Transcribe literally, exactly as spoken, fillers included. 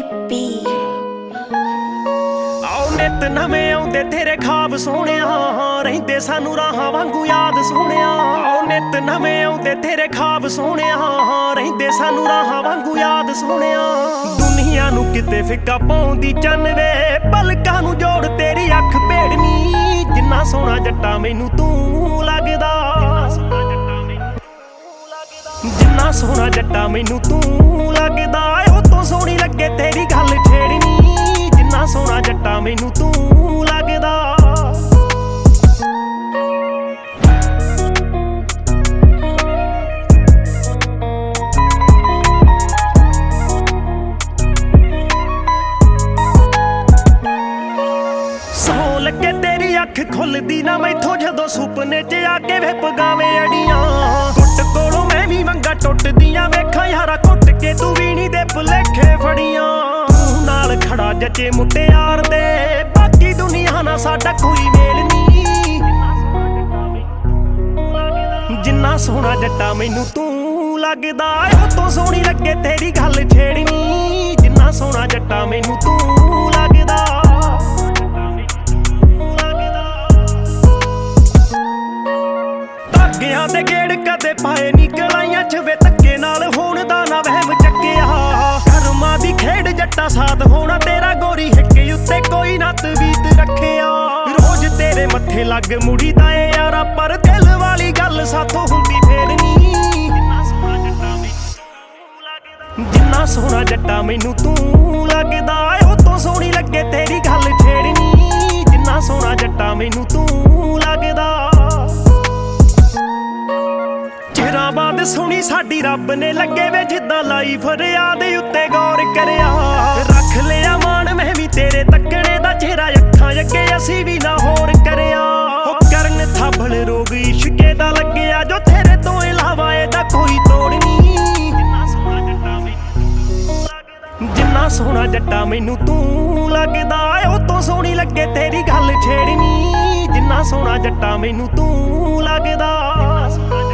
ਨਿਤ ਨਵੇਂ ਆਉਂਦੇ ਤੇਰੇ ਖਾਬ ਸੋਹਣਿਆ, ਰਹਿੰਦੇ ਸਾਨੂੰ ਰਾਹਾਂ ਵਾਂਗੂ ਯਾਦ ਸੋਹਣਿਆ। ਨਿਤ ਨਵੇਂ ਆਉਂਦੇ ਤੇਰੇ ਖਾਬ ਸੋਹਣਿਆ, ਰਹਿੰਦੇ ਸਾਨੂੰ ਰਾਹਾਂ ਵਾਂਗੂ ਯਾਦ ਸੋਹਣਿਆ। ਦੁਨੀਆ ਨੂੰ ਕਿਤੇ ਫਿੱਕਾ ਪਾਉਂਦੀ ਚੰਨ ਵੇ, ਪਲਕਾਂ ਨੂੰ ਜੋੜ ਤੇਰੀ ਅੱਖ ਭੇੜਨੀ। ਜਿੰਨਾ ਸੋਹਣਾ ਜੱਟਾ ਮੈਨੂੰ ਤੂੰ ਲੱਗਦਾ, ਜਿੰਨਾ ਸੋਹਣਾ ਜੱਟਾ ਮੈਨੂੰ ਤੂੰ ਲੱਗਦਾ। ਉਹ ਤੋਂ ਸੋਹਣੀ ਲੱਗੇ ਤੇਰੀ ਗੱਲ ਛੇੜਨੀ, ਜਿੰਨਾ ਸੋਹਣਾ ਜੱਟਾ ਮੈਨੂੰ ਤੂੰ ਲੱਗਦਾ। ਸੌ ਲੱਗੇ ਤੇਰੀ ਅੱਖ ਖੁੱਲਦੀ ਨਾ ਮੈਥੋਂ, ਜਦੋਂ ਸੁਪਨੇ 'ਚ ਆ ਕੇ ਵੇ ਪਗਾਵੇਂ ਅੜੀਆਂ। ਗੁੱਟ ਕੋਲੋਂ ਮੈਂ ਵੀ ਮੰਗਾ ਟੁੱਟਦੀਆਂ ਵੇਖਾਂ ਯਾਰਾ, ਘੁੱਟ ਕੇ ਤੂੰ ਵੀਣੀ ਦੇ ਭੁਲੇਖੇ ਫੜੀਆਂ। ਤੂੰ ਨਾਲ ਖੜਾ ਜੱਚੇ ਮੁਟਿਆਰ ਦੇ, ਬਾਕੀ ਦੁਨੀਆ ਨਾਲ ਸਾਡਾ ਕੋਈ ਮੇਲ ਨਹੀਂ। ਜਿੰਨਾ ਸੋਹਣਾ ਜੱਟਾ ਮੈਨੂੰ ਤੂੰ ਲੱਗਦਾ, ਉਹ ਤੋਂ ਸੋਹਣੀ ਲੱਗੇ ਤੇਰੀ ਗੱਲ ਛੇੜਨੀ। ਜਿੰਨਾ ਸੋਹਣਾ ਜੱਟਾ ਮੈਨੂੰ ਤੂੰ ਲੱਗਦਾ। ਧਾਗਿਆਂ ਦੇ ਗੇੜ ਕਦੇ ਪਾਏ ਨੀ ਗਲਾਈਆਂ 'ਚ ਵੇ, ਧੱਕੇ ਨਾਲ ਹੋਣ ਦਾ ਨਾ ਵਹਿਮ ਚੱਕਿਆ। ਕਰਮਾਂ ਦੀ ਖੇਡ ਜੱਟਾ ਸਾਥ ਹੋਣਾ ਤੇਰਾ, ਗੋਰੀ ਹਿੱਕੇ ਉੱਤੇ ਕੋਈ ਨਾ ਤਵੀਤ ਰੱਖਿਆ। ਰੋਜ਼ ਤੇਰੇ ਮੱਥੇ ਲੱਗ ਮੁੜੀ ਦਾ ਏ ਯਾਰਾ, ਪਰ ਦਿਲ ਵਾਲੀ ਗੱਲ ਸਾਥੋਂ ਹੁੰਦੀ ਫੇਰ ਨੀ। ਜਿੰਨਾ ਸੋਹਣਾ ਜੱਟਾ ਮੈਨੂੰ ਤੂੰ ਲੱਗਦਾ, ਉਹ ਤੋਂ ਸੋਹਣੀ ਲੱਗੇ ਤੇਰੀ ਗੱਲ ਛੇੜਨੀ। ਜਿੰਨਾ ਸੋਹਣਾ ਜੱਟਾ ਮੈਨੂੰ ਤੂੰ ਲੱਗਦਾ। ਚਿਰਾਂ ਬਾਅਦ ਸੁਣੀ ਸਾਡੀ ਰੱਬ ਨੇ ਲੱਗੇ ਵੇ, ਜਿੱਦਾਂ ਲਾਈ ਫਰਿਆਦ ਉੱਤੇ ਗੌਰ ਕਰਿਆ। ਰੱਖ ਲਿਆ ਮਾਣ ਮੈਂ ਵੀ ਤੇਰੇ ਤੱਕਣੇ ਦਾ, ਚਿਹਰਾ ਅੱਖਾਂ ਅੱਗੇ ਅਸੀਂ ਵੀ ਨਾ ਹੋਰ ਕਰਿਆ। ਉਹ ਕਰਨ ਥਾਬਲ ਰੋਗ ਇਸ਼ਕੇ ਦਾ ਲੱਗਿਆ, ਜੋ ਤੇਰੇ ਤੋਂ ਇਲਾਵਾ ਇਹਦਾ ਕੋਈ ਤੋੜ ਨਹੀਂ। ਜਿੰਨਾ ਸੋਹਣਾ ਜੱਟਾ ਮੈਨੂੰ ਤੂੰ ਲੱਗਦਾ, ਉਹ ਤੋਂ ਸੋਹਣੀ ਲੱਗੇ ਤੇਰੀ ਗੱਲ ਛੇੜਨੀ। ਜਿੰਨਾ ਸੋਹਣਾ ਜੱਟਾ ਮੈਨੂੰ ਤੂੰ ਲੱਗਦਾ।